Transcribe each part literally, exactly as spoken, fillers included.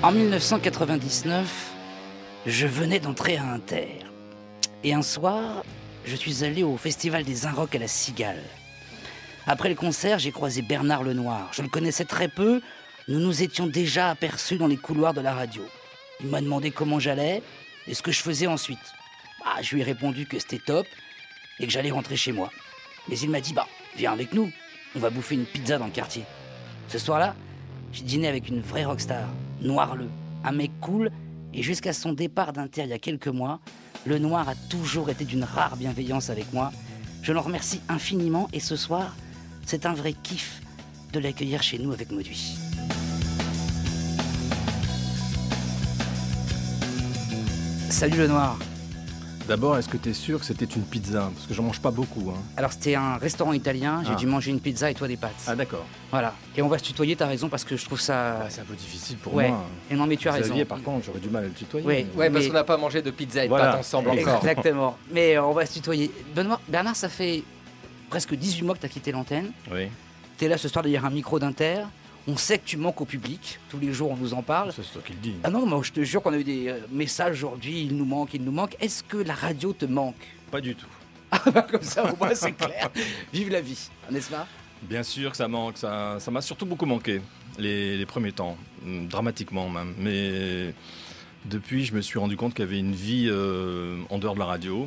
En dix-neuf cent quatre-vingt-dix-neuf, je venais d'entrer à Inter. Et un soir, je suis allé au Festival des Inrocks à la Cigale. Après le concert, j'ai croisé Bernard Lenoir. Je le connaissais très peu, nous nous étions déjà aperçus dans les couloirs de la radio. Il m'a demandé comment j'allais et ce que je faisais ensuite. Ah, je lui ai répondu que c'était top et que j'allais rentrer chez moi. Mais il m'a dit, bah, viens avec nous, on va bouffer une pizza dans le quartier. Ce soir-là, j'ai dîné avec une vraie rockstar, Noirleux, un mec cool, et jusqu'à son départ d'Inter il y a quelques mois, le Noir a toujours été d'une rare bienveillance avec moi. Je l'en remercie infiniment, et ce soir, c'est un vrai kiff de l'accueillir chez nous avec Mauduit. Salut le Noir. D'abord, est-ce que tu es sûr que c'était une pizza? Parce que j'en mange pas beaucoup. Hein. Alors c'était un restaurant italien, j'ai ah. dû manger une pizza et toi des pâtes. Ah d'accord. Voilà, et on va se tutoyer, t'as raison, parce que je trouve ça... Ah, c'est un peu difficile pour ouais. moi. Et non mais tu as Xavier, raison. par contre, j'aurais du mal à le tutoyer. Oui, mais... Ouais, parce mais... qu'on n'a pas mangé de pizza et de voilà. pâtes ensemble encore. Exactement, mais euh, on va se tutoyer. Benoît, Bernard, ça fait presque dix-huit mois que t'as quitté l'antenne. Oui. T'es là ce soir derrière un micro d'Inter. On sait que tu manques au public. Tous les jours, on nous en parle. Ça, c'est toi qui le dis. Ah non, moi, je te jure qu'on a eu des euh, messages aujourd'hui. Il nous manque, il nous manque. Est-ce que la radio te manque? Pas du tout. Ah bah comme ça, au moins, c'est clair. Vive la vie, n'est-ce pas? Bien sûr que ça manque. Ça, ça m'a surtout beaucoup manqué les, les premiers temps, dramatiquement même. Mais depuis, je me suis rendu compte qu'il y avait une vie euh, en dehors de la radio.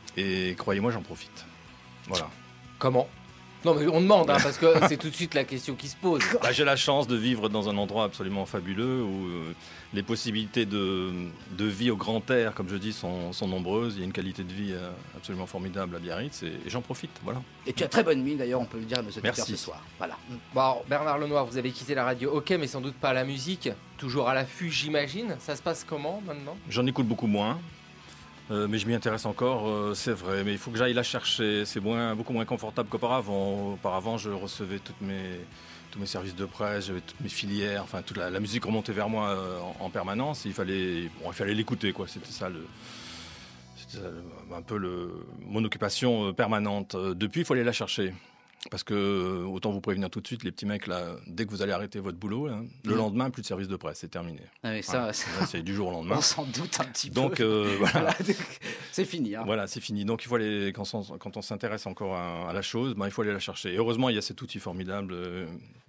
Et croyez-moi, j'en profite. Voilà. Comment? Non, mais on demande, hein, parce que c'est tout de suite la question qui se pose. Bah, j'ai la chance de vivre dans un endroit absolument fabuleux où euh, les possibilités de, de vie au grand air, comme je dis, sont, sont nombreuses. Il y a une qualité de vie euh, absolument formidable à Biarritz et, et j'en profite. Voilà. Et tu as très bonne mine, d'ailleurs, on peut le dire à nos auditeurs Merci. ce soir. Voilà. Bon, Bernard Lenoir, vous avez quitté la radio, ok, mais sans doute pas la musique. Toujours à l'affût, j'imagine. Ça se passe comment maintenant? J'en écoute beaucoup moins. Euh, mais je m'y intéresse encore, euh, c'est vrai, mais il faut que j'aille la chercher, c'est moins, beaucoup moins confortable qu'auparavant. Auparavant, je recevais toutes mes, tous mes services de presse, j'avais toutes mes filières, enfin toute la, la musique remontait vers moi euh, en, en permanence, et il fallait, bon, il fallait l'écouter, quoi. C'était ça, le, c'était ça le, un peu le, mon occupation euh, permanente. Euh, depuis, il faut aller la chercher. Parce que, autant vous prévenir tout de suite, les petits mecs, là, dès que vous allez arrêter votre boulot, là, le lendemain, plus de service de presse, c'est terminé. Ah oui, ça, voilà. ça... C'est du jour au lendemain. On s'en doute un petit Donc, peu. euh, voilà. Voilà. C'est fini. Hein. Voilà, c'est fini. Donc, il faut aller, quand on, quand on s'intéresse encore à, à la chose, ben, il faut aller la chercher. Et heureusement, il y a cet outil formidable euh,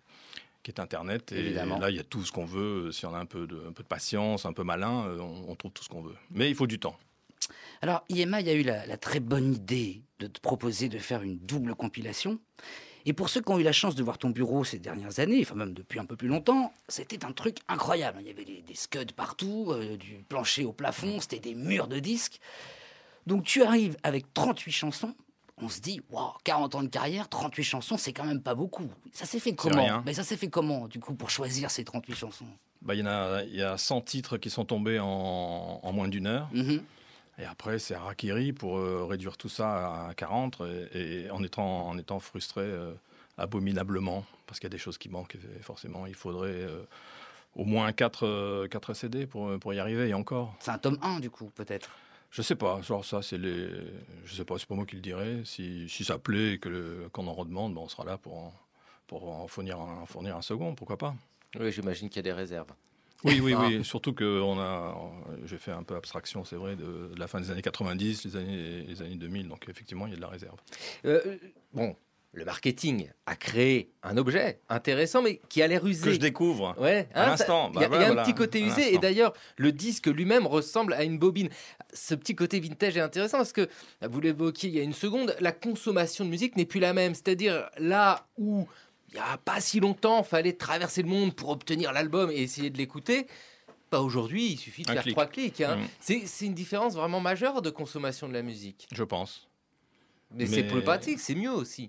qui est Internet. Et Évidemment. là, il y a tout ce qu'on veut. Si on a un peu de, un peu de patience, un peu malin, euh, on, on trouve tout ce qu'on veut. Mais il faut du temps. Alors, I M A, il y a eu la, la très bonne idée de te proposer de faire une double compilation. Et pour ceux qui ont eu la chance de voir ton bureau ces dernières années, enfin même depuis un peu plus longtemps, c'était un truc incroyable. Il y avait des, des scuds partout, euh, du plancher au plafond, c'était des murs de disques. Donc tu arrives avec trente-huit chansons, on se dit, waouh, quarante ans de carrière, trente-huit chansons, c'est quand même pas beaucoup. Ça s'est fait comment? rien. Mais ça s'est fait comment, du coup, pour choisir ces trente-huit chansons? Bah, il y en a, il y a cent titres qui sont tombés en, en moins d'une heure. Mm-hmm. Et après, c'est Harakiri pour euh, réduire tout ça à quarante, et, et en, étant, en étant frustré euh, abominablement, parce qu'il y a des choses qui manquent, et forcément, il faudrait euh, au moins quatre euh, C D pour, pour y arriver, et encore. C'est un tome un, du coup, peut-être? Je sais pas, genre ça, c'est les... Je sais pas, c'est pas moi qui le dirai. Si, si ça plaît et que le, qu'on en redemande, ben on sera là pour en, pour en fournir, un, en fournir un second, pourquoi pas. Oui, j'imagine qu'il y a des réserves. Oui, oui, oui. Surtout que on a, j'ai fait un peu abstraction, c'est vrai, de, de la fin des années quatre-vingt-dix, les années, les années deux mille. Donc effectivement, il y a de la réserve. Euh, bon, le marketing a créé un objet intéressant, mais qui a l'air usé. Que je découvre Ouais, à hein, l'instant. Il y a, Bah, y a voilà, un petit côté à usé, et l'instant. d'ailleurs, le disque lui-même ressemble à une bobine. Ce petit côté vintage est intéressant parce que, vous l'évoquiez il y a une seconde, la consommation de musique n'est plus la même. C'est-à-dire là où il n'y a pas si longtemps, il fallait traverser le monde pour obtenir l'album et essayer de l'écouter. Bah aujourd'hui, il suffit de Un faire clic. trois clics. Hein. Mmh. C'est, c'est une différence vraiment majeure de consommation de la musique. Je pense. Mais, Mais- c'est plus pratique, c'est mieux aussi.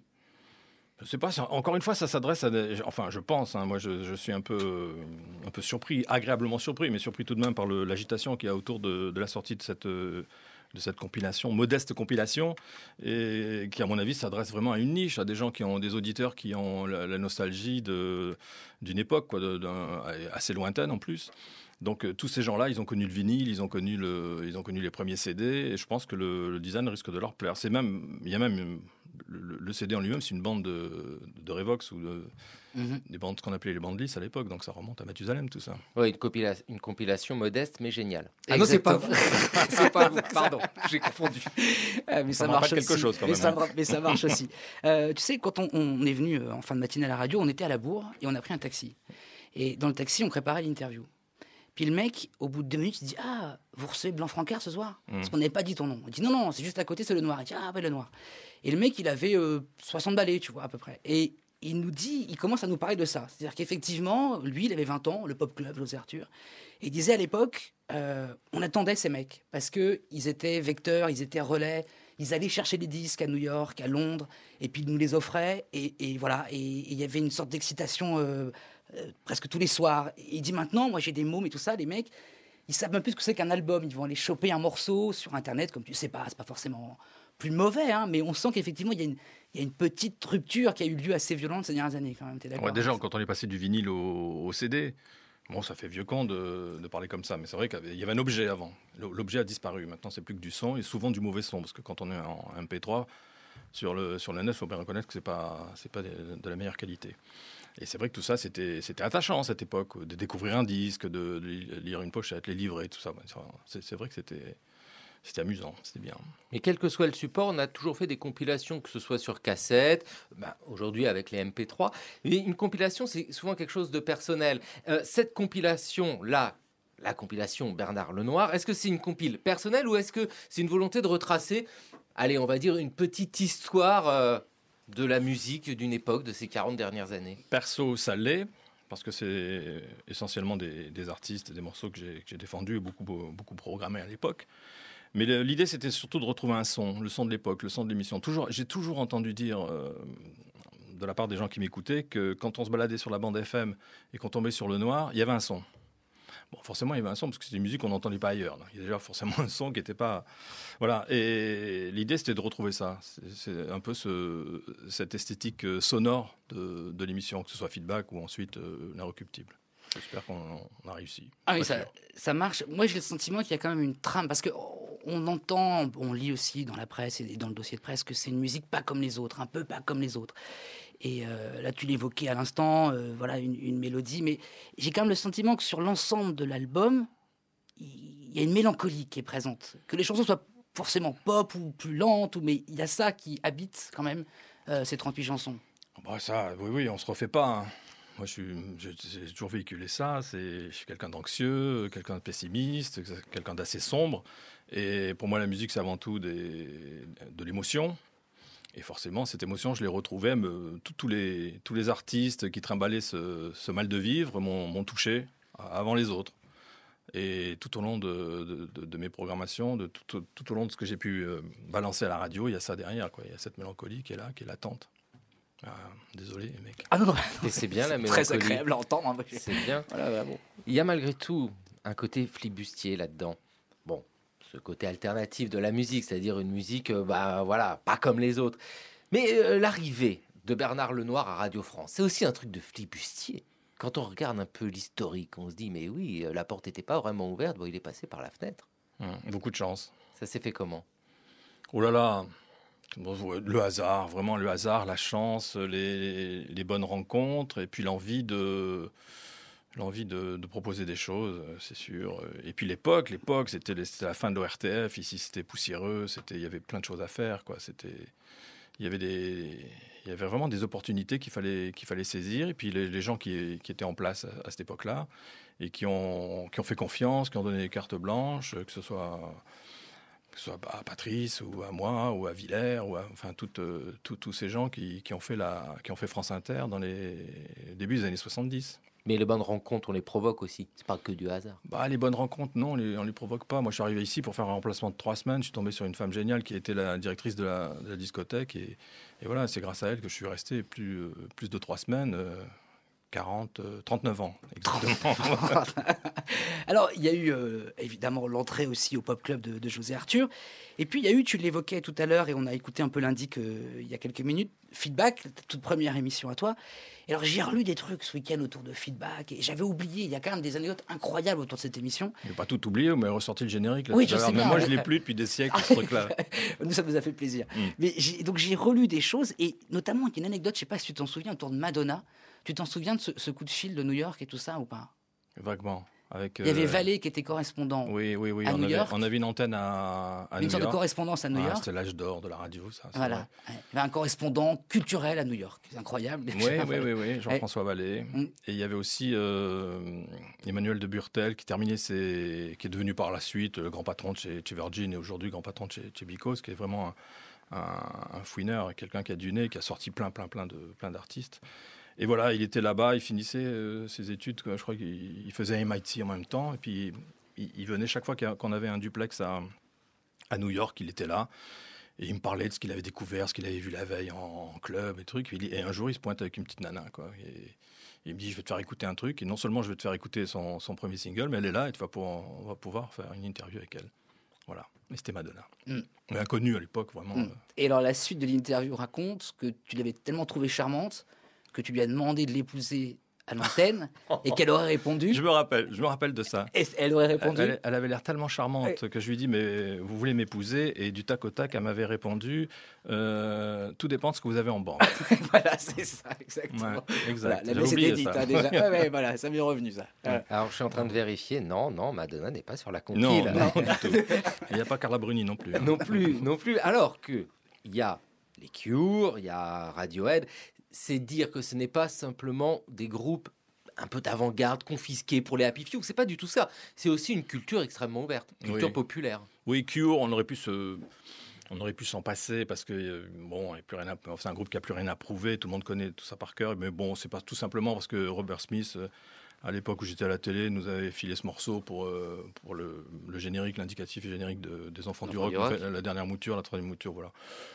Je sais pas, ça- encore une fois, ça s'adresse à des... Enfin, je pense, hein, moi je, je suis un peu, un peu surpris, agréablement surpris, mais surpris tout de même par le- l'agitation qu'il y a autour de, de la sortie de cette, euh, de cette compilation, modeste compilation, et qui, à mon avis, s'adresse vraiment à une niche, à des gens qui ont des auditeurs qui ont la, la nostalgie de, d'une époque, quoi, de- d'un- assez lointaine en plus. Donc euh, tous ces gens-là, ils ont connu le vinyle, ils ont connu, le, ils ont connu les premiers C D, et je pense que le, le design risque de leur plaire. C'est même, il y a même le, le C D en lui-même, c'est une bande de, de Revox ou de, mm-hmm. des bandes qu'on appelait les bandes lisses à l'époque, donc ça remonte à Mathusalem, tout ça. Oui, une, compila- une compilation modeste mais géniale. Ah non, c'est pas vous. C'est pas vous, pardon, j'ai confondu. Ah, mais ça, ça marche quelque aussi. chose quand mais même. Ça, hein. Mais ça marche aussi. Euh, tu sais, quand on, on est venu en fin de matinée à la radio, on était à la Bourre et on a pris un taxi. Et dans le taxi, on préparait l'interview. Puis le mec, au bout de deux minutes, il dit « Ah, vous recevez Blanc-Francard ce soir ?» mmh. Parce qu'on n'avait pas dit ton nom. Il dit « Non, non, c'est juste à côté, c'est le Noir. » Il dit « Ah, ouais, le Noir. » Et le mec, il avait euh, soixante balais, tu vois, à peu près. Et il nous dit, il commence à nous parler de ça. C'est-à-dire qu'effectivement, lui, il avait vingt ans, le Pop Club, José Arthur. Et il disait à l'époque, euh, on attendait ces mecs, parce qu'ils étaient vecteurs, ils étaient relais, ils allaient chercher des disques à New York, à Londres, et puis ils nous les offraient. Et, et voilà, et il y avait une sorte d'excitation... Euh, Euh, presque tous les soirs. Et il dit maintenant, moi j'ai des mômes et tout ça, les mecs, ils savent même plus ce que c'est qu'un album. Ils vont aller choper un morceau sur Internet, comme tu sais pas, c'est pas forcément plus mauvais, hein, mais on sent qu'effectivement il y a une, il y a une petite rupture qui a eu lieu assez violente ces dernières années quand même. T'es d'accord? Ouais, déjà, quand on est passé du vinyle au, au C D, bon, ça fait vieux camp de, de parler comme ça, mais c'est vrai qu'il y avait un objet avant. L'objet a disparu. Maintenant, c'est plus que du son et souvent du mauvais son, parce que quand on est en M P trois sur le sur le net, il faut bien reconnaître que c'est pas c'est pas de, de la meilleure qualité. Et c'est vrai que tout ça, c'était, c'était attachant à cette époque, de découvrir un disque, de, de lire une pochette, les livrer, tout ça. C'est, c'est vrai que c'était, c'était amusant, c'était bien. Mais quel que soit le support, on a toujours fait des compilations, que ce soit sur cassette, bah, aujourd'hui avec les M P trois. Mais une compilation, c'est souvent quelque chose de personnel. Euh, cette compilation-là, la compilation Bernard Lenoir, est-ce que c'est une compile personnelle ou est-ce que c'est une volonté de retracer, allez, on va dire, une petite histoire euh, de la musique d'une époque, de ces quarante dernières années? Perso, ça l'est, parce que c'est essentiellement des, des artistes, des morceaux que j'ai, que j'ai défendus et beaucoup, beaucoup programmés à l'époque. Mais le, l'idée, c'était surtout de retrouver un son, le son de l'époque, le son de l'émission. Toujours, j'ai toujours entendu dire, euh, de la part des gens qui m'écoutaient, que quand on se baladait sur la bande F M et qu'on tombait sur le Noir, il y avait un son. Bon, forcément, il y avait un son, parce que c'était une musique qu'on n'entendait pas ailleurs. Il y a déjà forcément un son qui n'était pas... Voilà, et l'idée, c'était de retrouver ça. C'est, c'est un peu ce, cette esthétique sonore de, de l'émission, que ce soit Feedback ou ensuite euh, L'Inrecuptible. J'espère qu'on a réussi. Ah oui, ça, ça marche. Moi, j'ai le sentiment qu'il y a quand même une trame, parce qu'on entend, on lit aussi dans la presse et dans le dossier de presse que c'est une musique pas comme les autres, un peu pas comme les autres. Et euh, là, tu l'évoquais à l'instant, euh, voilà, une, une mélodie. Mais j'ai quand même le sentiment que sur l'ensemble de l'album, il y a une mélancolie qui est présente. Que les chansons soient forcément pop ou plus lentes, ou, mais il y a ça qui habite quand même euh, ces trente-huit chansons. Bah ça, oui, oui, on se refait pas. Hein. Moi, je suis, je, j'ai toujours véhiculé ça. C'est, je suis quelqu'un d'anxieux, quelqu'un de pessimiste, quelqu'un d'assez sombre. Et pour moi, la musique, c'est avant tout des, de l'émotion. Et forcément, cette émotion, je l'ai retrouvée. Me, tous, les, tous les artistes qui trimballaient ce, ce mal de vivre m'ont, m'ont touché avant les autres. Et tout au long de, de, de, de mes programmations, de tout, tout au long de ce que j'ai pu balancer à la radio, il y a ça derrière, quoi. Il y a cette mélancolie qui est là, qui est latente. Ah, désolé, les mecs. Ah non, non. Et c'est bien la mélancolie. Très agréable à entendre. Hein. C'est bien. Voilà, voilà, bon. Il y a malgré tout un côté flibustier là-dedans. Bon, ce côté alternatif de la musique, c'est-à-dire une musique, euh, bah voilà, pas comme les autres. Mais euh, l'arrivée de Bernard Lenoir à Radio France, c'est aussi un truc de flibustier. Quand on regarde un peu l'historique, on se dit, mais oui, la porte n'était pas vraiment ouverte, bon, il est passé par la fenêtre. Mmh, beaucoup de chance. Ça s'est fait comment? Oh là là, le hasard, vraiment le hasard, la chance, les, les bonnes rencontres, et puis l'envie de... L'envie de, de proposer des choses, c'est sûr. Et puis l'époque, l'époque, c'était, c'était la fin de l'O R T F. Ici, c'était poussiéreux. C'était, il y avait plein de choses à faire, quoi. C'était, il y avait des, il y avait vraiment des opportunités qu'il fallait, qu'il fallait saisir. Et puis les, les gens qui, qui étaient en place à, à cette époque-là et qui ont, qui ont fait confiance, qui ont donné des cartes blanches, que ce soit, que ce soit à Patrice ou à moi ou à Villers, ou à, enfin toutes, tous, tous ces gens qui, qui ont fait la, qui ont fait France Inter dans les débuts des années soixante-dix. Mais les bonnes rencontres, on les provoque aussi. C'est pas que du hasard. Bah, les bonnes rencontres, non, on les, on les provoque pas. Moi, je suis arrivé ici pour faire un remplacement de trois semaines. Je suis tombé sur une femme géniale qui était la directrice de la, de la discothèque. Et, et voilà, c'est grâce à elle que je suis resté plus, euh, plus de trois semaines. Euh, quarante, euh, trente-neuf ans, exactement. Alors, il y a eu euh, évidemment l'entrée aussi au Pop Club de, de José Arthur. Et puis, il y a eu, tu l'évoquais tout à l'heure, et on a écouté un peu l'indique euh, il y a quelques minutes, Feedback, ta toute première émission à toi. Et alors, j'ai relu des trucs ce week-end autour de Feedback, et j'avais oublié, il y a quand même des anecdotes incroyables autour de cette émission. Je n'ai pas tout oublié, vous m'avez ressorti le générique. Là, Oui, tout à je sais l'heure. Mais bien, moi, ouais. je ne l'ai plus depuis des siècles, ce truc-là. Nous, ça nous a fait plaisir. Mm. Mais j'ai, donc, j'ai relu des choses, et notamment, il y a une anecdote, je ne sais pas si tu t'en souviens, autour de Madonna. Tu t'en souviens de ce, ce coup de fil de New York et tout ça, ou pas? Vaguement. Avec, Il y avait euh, Vallée qui était correspondant. Oui, oui, oui. à on, New avait, York. on avait une antenne à, à Une New sorte York. de correspondance à New Ah, York. c'était l'âge d'or de la radio, ça. c'est Voilà. Ouais. Il y avait un correspondant culturel à New York. C'est incroyable. vrai. Oui, oui, oui, oui, Jean-François Vallée. Mm. Et il y avait aussi euh, Emmanuel de Burtel qui terminait ses... qui est devenu par la suite le grand patron de chez, chez Virgin et aujourd'hui grand patron de chez, chez Bicos, qui est vraiment un, un, un fouineur, quelqu'un qui a du nez, qui a sorti plein, plein, plein de plein d'artistes. Et voilà, il était là-bas, il finissait euh, ses études. Je crois qu'il il faisait M I T en même temps. Et puis il, il venait chaque fois qu'on avait un duplex à, à New York, il était là. Et il me parlait de ce qu'il avait découvert, ce qu'il avait vu la veille en, en club et trucs. Et, et un jour, il se pointe avec une petite nana, quoi. Et, et il me dit, je vais te faire écouter un truc. Et non seulement je vais te faire écouter son, son premier single, mais elle est là et tu vas pouvoir, on va pouvoir faire une interview avec elle. Voilà. Et c'était Madonna. Mm. Mais inconnue à l'époque, vraiment. Mm. euh. Et alors, la suite de l'interview raconte que tu l'avais tellement trouvée charmante que tu lui as demandé de l'épouser à l'antenne et qu'elle aurait répondu. Je me rappelle, je me rappelle de ça. Et elle aurait répondu. Elle, elle avait l'air tellement charmante Ouais. que je lui ai dit, mais vous voulez m'épouser? Et du tac au tac, elle m'avait répondu, euh, tout dépend de ce que vous avez en banque. Voilà, c'est ça, exactement. Ouais, Voilà, exact. la J'avais messe oublié était dite, ça. hein, déjà. Ouais, ouais, voilà, ça m'est revenu, ça. Voilà. Alors, je suis en train de vérifier. Non, non, Madonna n'est pas sur la compile. Non, non, du tout. Il n'y a pas Carla Bruni non plus. hein. non plus, non plus. Alors que il y a les Cure, il y a Radiohead. C'est dire que ce n'est pas simplement des groupes un peu d'avant-garde confisqués pour les happy few. C'est pas du tout ça. C'est aussi une culture extrêmement ouverte, une culture Oui. populaire. Oui, Cure, on aurait pu se... On aurait pu s'en passer parce que euh, bon, il y a plus rien à... c'est un groupe qui a plus rien à prouver. Tout le monde connaît tout ça par cœur. Mais bon, c'est pas tout simplement parce que Robert Smith, euh, à l'époque où j'étais à la télé, nous avait filé ce morceau pour euh, pour le, le générique, l'indicatif et générique de, des Enfants du Enfants rock, du rock. la, la dernière mouture, la troisième mouture, voilà.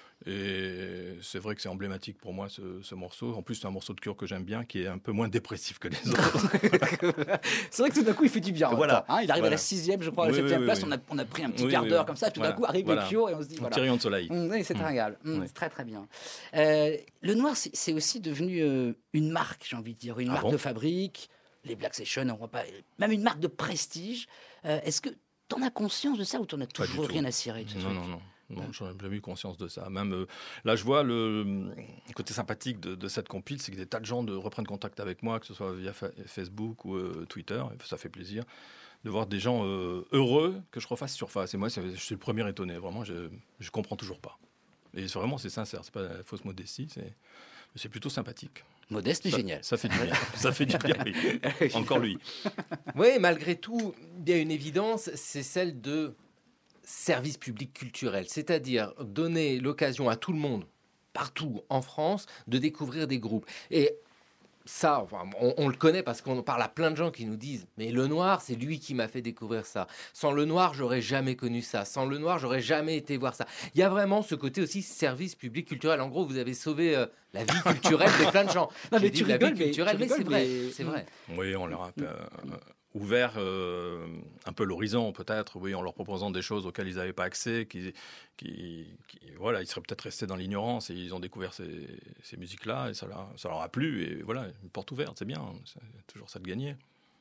Et c'est vrai que c'est emblématique pour moi ce, ce morceau. En plus, c'est un morceau de Cure que j'aime bien, qui est un peu moins dépressif que les autres. C'est vrai que tout d'un coup, il fait du bien. en même Voilà. temps, hein. Il arrive à Voilà. la sixième, je crois, à la Oui, septième oui, place. oui, On, a, on a pris un petit Oui, quart oui, d'heure oui. comme ça. Puis tout d'un Voilà. coup, arrive Voilà. les Cure et on se dit, Un voilà. petit rayon de soleil. Mmh, oui, c'est Mmh. très régal. Mmh, Oui. C'est très très bien. Euh, le noir, c'est c'est aussi devenu euh, une marque, j'ai envie de dire, une Ah marque bon de fabrique. Les Black Sessions, on voit pas, même une marque de prestige. Euh, Est-ce que tu en as conscience de ça ou tu n'en as du toujours tout. rien à cirer de ce Non, truc non, non. Non, j'en ai jamais eu conscience de ça. Même euh, là, je vois le le côté sympathique de, de cette compile, c'est que des tas de gens de, reprennent contact avec moi, que ce soit via fa- Facebook ou euh, Twitter. Et ça fait plaisir de voir des gens euh, heureux que je refasse surface. Et moi, c'est- je suis le premier étonné. Vraiment, je je comprends toujours pas. Et c'est vraiment, c'est sincère. C'est pas la fausse modestie. C'est c'est plutôt sympathique. Modeste mais Ça- génial. Ça fait du bien. Ça fait du bien. Oui. Encore lui. Oui, malgré tout, il y a une évidence, c'est celle de service public culturel, c'est-à-dire donner l'occasion à tout le monde, partout en France, de découvrir des groupes. Et ça, enfin, on, on le connaît parce qu'on parle à plein de gens qui nous disent « Mais Le Noir, c'est lui qui m'a fait découvrir ça. Sans Le Noir, j'aurais jamais connu ça. Sans Le Noir, j'aurais jamais été voir ça. » Il y a vraiment ce côté aussi service public culturel. En gros, vous avez sauvé euh, la vie culturelle de plein de gens. Non, mais J'ai tu dit la rigoles, vie mais- culturelle, tu mais c'est rigoles, vrai, mais- c'est vrai. Oui, on leur a euh, ouvert euh, un peu l'horizon, peut-être, oui, en leur proposant des choses auxquelles ils n'avaient pas accès, qui, qui, qui- voilà, ils seraient peut-être restés dans l'ignorance et ils ont découvert ces, ces musiques-là et ça leur, ça leur a plu. Et voilà, une porte ouverte, c'est bien, c'est toujours ça de gagner.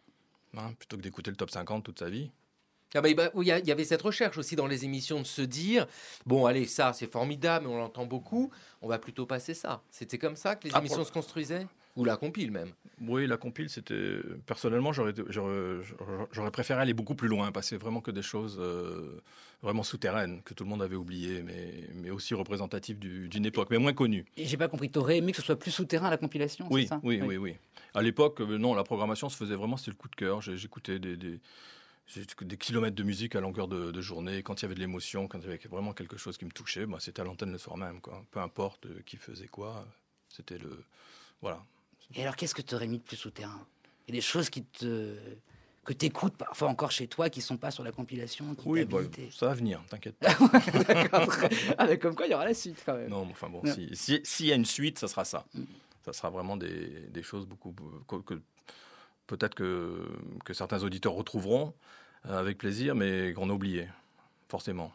Hein, plutôt que d'écouter le top cinquante toute sa vie. Ah bah, bah, oui, il y a- il y avait cette recherche aussi dans les émissions de se dire bon allez ça c'est formidable mais on l'entend beaucoup, on va plutôt passer ça. C'était comme ça que les Ah, émissions pour- se construisaient ou la compile même. Oui, la compile, c'était... Personnellement, j'aurais, j'aurais, j'aurais préféré aller beaucoup plus loin, passer vraiment que des choses euh, vraiment souterraines, que tout le monde avait oubliées, mais, mais aussi représentatives du- d'une époque, mais moins connues. Et j'ai pas compris, t'aurais aimé que ce soit plus souterrain à la compilation, Oui, c'est ça oui, oui, oui. À l'époque, euh, non, la programmation se faisait vraiment, c'était le coup de cœur. J'ai- J'écoutais des, des, j'écoutais des kilomètres de musique à longueur de, de journée. Quand il y avait de l'émotion, quand il y avait vraiment quelque chose qui me touchait, bah, c'était à l'antenne le soir même, quoi. Peu importe euh, qui faisait quoi, c'était le... Voilà. Et alors, qu'est-ce que tu aurais mis de plus souterrain? Il y a des choses qui te... que tu écoutes parfois encore chez toi, qui sont pas sur la compilation, qui Oui, bah, t'habilitent. ça va venir, t'inquiète pas. D'accord, très- ah, mais comme quoi, il y aura la suite quand même. Non, mais enfin bon, Non. si- si- s'il y a une suite, ça sera ça. Mm. ça sera vraiment des, des choses beaucoup que, que peut-être que, que certains auditeurs retrouveront euh, avec plaisir, mais qu'on a oublié, forcément.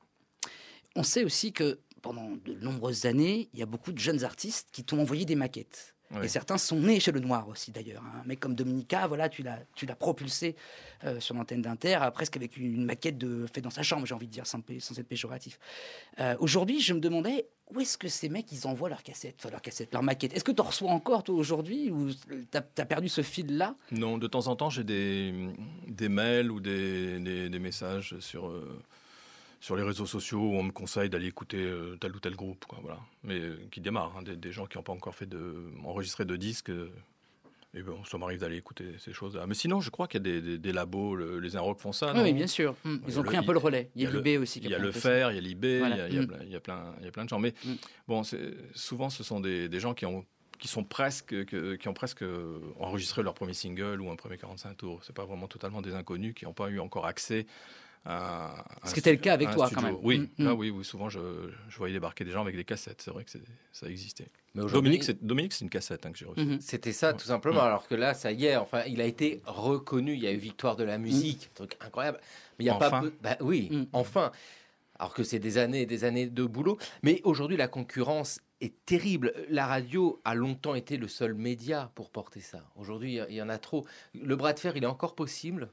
On sait aussi que pendant de nombreuses années, il y a beaucoup de jeunes artistes qui t'ont envoyé des maquettes. Oui. Et certains sont nés chez Le Noir aussi, d'ailleurs. Un mec comme Dominica, voilà, tu l'as, tu l'as propulsé euh, sur l'antenne d'Inter, presque avec une maquette de, faite dans sa chambre, j'ai envie de dire, sans, sans être péjoratif. Euh, aujourd'hui, je me demandais, où est-ce que ces mecs, ils envoient leurs cassettes, enfin leurs cassettes, leurs maquettes? Est-ce que tu en reçois encore, toi, aujourd'hui, ou tu as perdu ce fil-là? Non, de temps en temps, j'ai des, des mails ou des, des, des messages sur... Euh... sur les réseaux sociaux où on me conseille d'aller écouter euh, tel ou tel groupe, quoi, voilà. Mais euh, qui démarrent, hein, des, des gens qui n'ont pas encore fait de, enregistré de disques. Euh, et bon, ça m'arrive d'aller écouter ces choses-là. Mais sinon, je crois qu'il y a des, des, des labos, le, les Inrock font ça. Oui, oui, bien sûr. Mmh. Ils ont le, pris un peu le relais. Il y a l'I B aussi. Il y a le Fer, il y a l'I B, voilà. il y a, mmh. il y a plein, il y a plein de gens. Mais mmh. bon, c'est, souvent, ce sont des, des gens qui ont qui sont presque, que, qui ont presque enregistré leur premier single ou un premier quarante-cinq tours. C'est pas vraiment totalement des inconnus qui n'ont pas eu encore accès. Un, Ce qui était le cas avec toi, studio. quand même. Oui, mmh. là, oui, oui, souvent je, je voyais débarquer des gens avec des cassettes. C'est vrai que c'est, ça existait. Mais Dominique, c'est, Dominique, c'est une cassette hein, que j'ai reçue. Mmh. C'était ça, tout simplement. Mmh. Alors que là, ça y est, enfin, il a été reconnu. Il y a eu Victoire de la musique, mmh. truc incroyable. Mais il y a enfin. pas. Bah, oui, mmh. enfin. Alors que c'est des années et des années de boulot. Mais aujourd'hui, la concurrence est terrible. La radio a longtemps été le seul média pour porter ça. Aujourd'hui, il y en a trop. Le bras de fer, il est encore possible?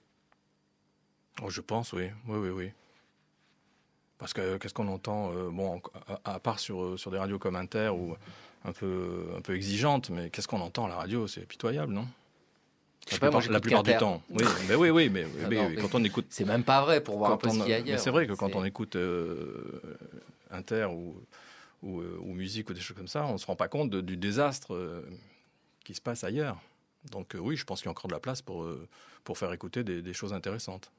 Oh, je pense, oui. Oui, oui, oui. Parce que qu'est-ce qu'on entend euh, bon, à, à part sur, sur des radios comme Inter, ou un peu, un peu exigeantes, mais qu'est-ce qu'on entend à la radio? C'est pitoyable, non? Je sais la pas, plupart, moi, la plupart du temps. Oui, mais oui, oui, mais, ah mais, non, oui, mais quand on écoute... C'est même pas vrai pour voir un peu on, ce qu'il y a ailleurs. Mais c'est vrai que quand c'est... on écoute euh, Inter ou, ou, ou musique ou des choses comme ça, on ne se rend pas compte de, du désastre euh, qui se passe ailleurs. Donc euh, oui, je pense qu'il y a encore de la place pour, euh, pour faire écouter des, des choses intéressantes.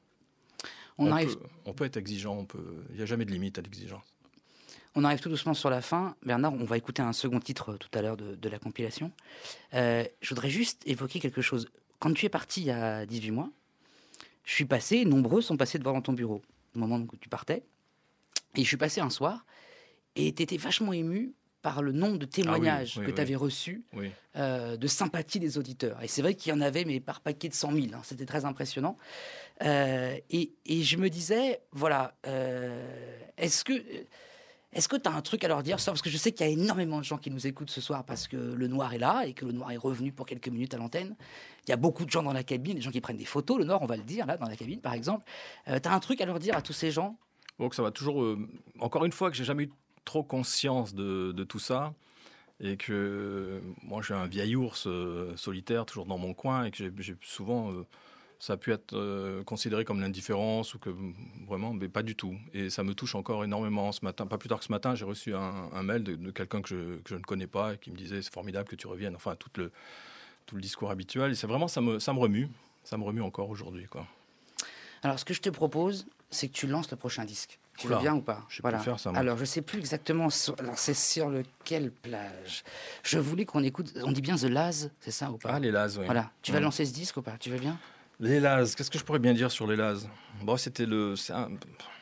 On, on, arrive... peut, on peut être exigeant, on peut... il n'y a jamais de limite à l'exigence. On arrive tout doucement sur la fin. Bernard, on va écouter un second titre tout à l'heure de, de la compilation. Euh, je voudrais juste évoquer quelque chose. Quand tu es parti il y a dix-huit mois, je suis passé, nombreux sont passés devant ton bureau au moment où tu partais. Et je suis passé un soir et tu étais vachement ému par le nombre de témoignages ah oui, oui, que tu avais oui. reçus oui. euh, de sympathie des auditeurs. Et c'est vrai qu'il y en avait, mais par paquet de cent mille. Hein. C'était très impressionnant. Euh, et, et je me disais, voilà, euh, est-ce que... Est-ce que tu as un truc à leur dire ça? Parce que je sais qu'il y a énormément de gens qui nous écoutent ce soir parce que Le Noir est là et que Le Noir est revenu pour quelques minutes à l'antenne. Il y a beaucoup de gens dans la cabine, des gens qui prennent des photos. Le Noir, on va le dire, là, dans la cabine, par exemple. Euh, tu as un truc à leur dire à tous ces gens? Bon, que ça va toujours... Euh, encore une fois, que j'ai jamais eu trop conscience de, de tout ça. Et que euh, moi, je suis un vieil ours euh, solitaire, toujours dans mon coin. Et que j'ai, j'ai souvent... Euh, ça a pu être euh, considéré comme l'indifférence ou que vraiment, mais pas du tout. Et ça me touche encore énormément. Ce matin, pas plus tard que ce matin, j'ai reçu un, un mail de, de quelqu'un que je, que je ne connais pas et qui me disait c'est formidable que tu reviennes. Enfin, tout le, tout le discours habituel. Et c'est vraiment, ça me, ça me remue. Ça me remue encore aujourd'hui, quoi. Alors, ce que je te propose, c'est que tu lances le prochain disque. Tu Oula, veux bien ou pas? Je sais voilà. plus faire ça. Moi. Alors, je sais plus exactement. Sur... Alors, c'est sur lequel plage? Je voulais qu'on écoute. On dit bien The Laz, c'est ça ou pas? Ah, les Laz, oui. Voilà. Tu vas mmh. lancer ce disque ou pas? Tu veux bien? Les Laz, qu'est-ce que je pourrais bien dire sur les Laz? Bon, c'était le, c'est un,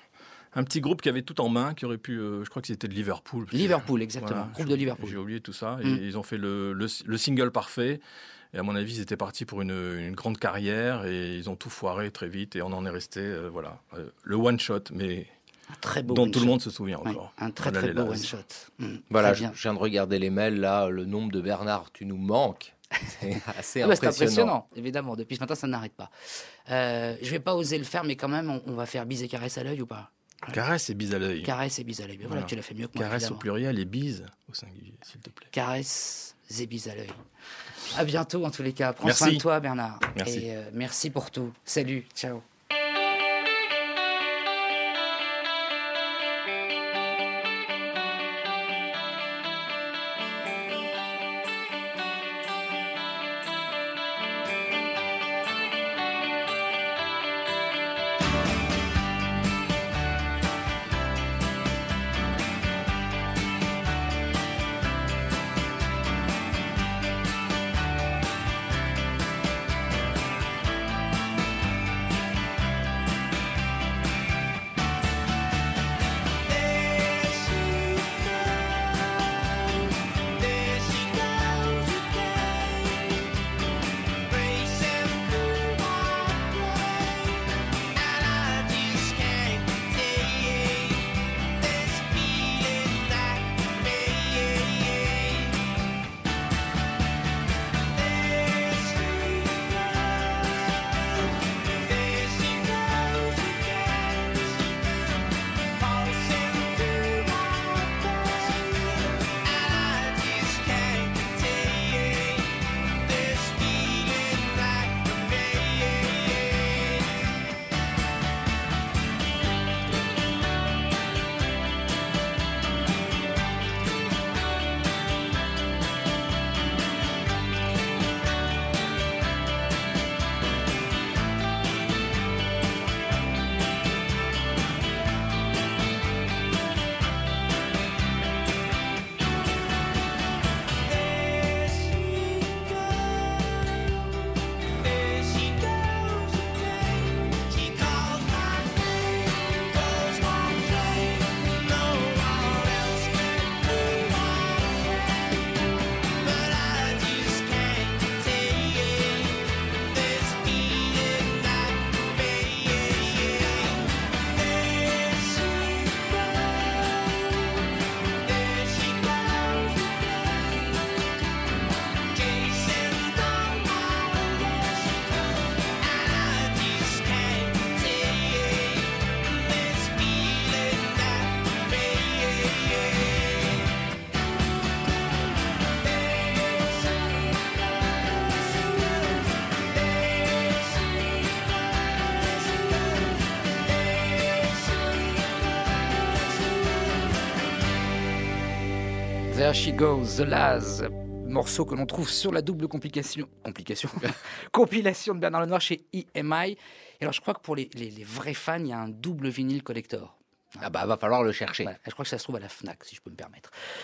un petit groupe qui avait tout en main, qui aurait pu, euh, je crois qu'ils étaient de Liverpool. Liverpool, exactement, voilà, groupe de Liverpool. J'ai oublié tout ça. Mm. Et ils ont fait le, le, le single parfait. Et à mon avis, ils étaient partis pour une, une grande carrière et ils ont tout foiré très vite. Et on en est resté, euh, voilà, euh, le one shot, mais un très beau dont one tout shot. le monde se souvient encore. Oui, un très voilà, très beau one shot. Mm, voilà, je, je viens de regarder les mails là, le nombre de Bernard, tu nous manques. C'est assez ah impressionnant. Bah c'est impressionnant, évidemment. Depuis ce matin, ça n'arrête pas. Euh, je vais pas oser le faire, mais quand même, on, on va faire bise et caresse à l'œil ou pas? Caresse et bise à l'œil. Caresse et bise à l'œil. Voilà, voilà, tu l'as fait mieux que moi. Caresse évidemment. au pluriel et bise au singulier, s'il te plaît. Caresse et bise à l'œil. À bientôt, en tous les cas. Prends merci. soin de toi, Bernard. Merci. Et euh, merci pour tout. Salut, ciao. There She Goes, The Laz, morceau que l'on trouve sur la double complication, complication, compilation de Bernard Lenoir chez E M I. Et alors je crois que pour les, les, les vrais fans, il y a un double vinyle collector. Ah bah va falloir le chercher. Voilà. Je crois que ça se trouve à la Fnac, si je peux me permettre.